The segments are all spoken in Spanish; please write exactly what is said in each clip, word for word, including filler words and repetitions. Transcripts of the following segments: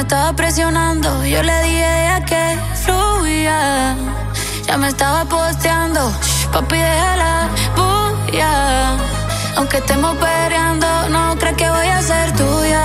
estaba presionando, yo le dije a que fluya. Ya me estaba posteando, shh, papi déjala bulla. Aunque estemos peleando, no crees que voy a ser tuya.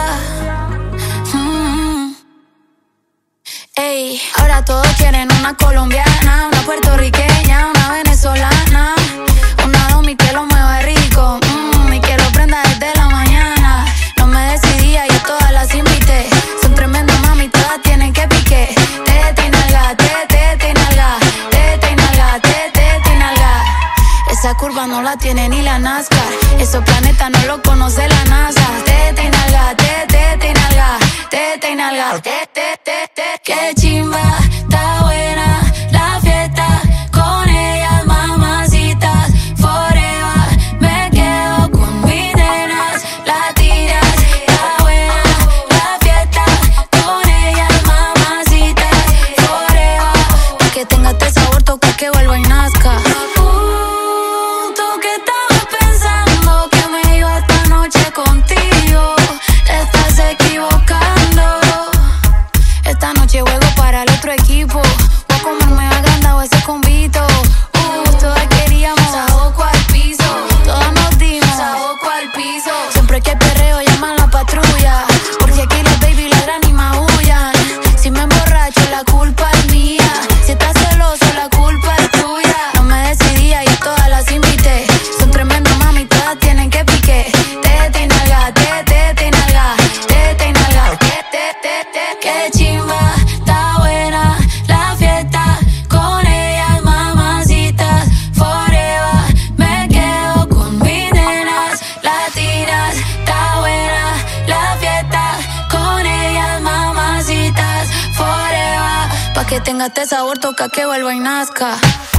mm. Ey, ahora todos quieren una colombiana, una puertorriqueña, una venezolana, una domi que lo mueva rico, mm, y que lo prenda desde la mañana. No me decidía, yo todas las invité. Son tremendas mami, todas tienen que pique. Tete y nalga, tete, tete y nalga, tete y nalga, tete, tete y nalga. Esa curva no la tiene ni la NASCAR, esos planetas no lo conoce la NASA. Tete y nalga, tete, tete y nalga, tete y nalga, tete, tete, tete. Qué chimba, está buena la fiesta con ellas, mamacitas, forever. Me quedo con mis nenas, la tiras, está buena la fiesta con ellas, mamacitas, forever. Pa' que tenga este sabor, toca que vuelva y nazca. Uh, tú que estabas pensando que me iba esta noche contigo, te estás equivocando. Esta noche juego para el otro equipo. Voy a comerme agrandado ese convito. Uh, todas queríamos saboco al piso. Todas nos dimos saboco al piso. Siempre que perreo llaman la patrulla, porque aquí las baby ladran y maullan. Si me emborracho la culpa es mía, si estás celoso la culpa es tuya. No me decidía y todas las invité. Son tremendas mami, todas tienen que pique. Tete y nalga, tete, tete y nalga, tete y nalga, tete, tete, tete. Qué chimba, está buena la fiesta con ellas, mamacitas, forever. Me quedo con mis nenas, la tiras, está buena la fiesta con ellas, mamacitas, forever. Pa' que tenga este sabor, toca que vuelva y nazca.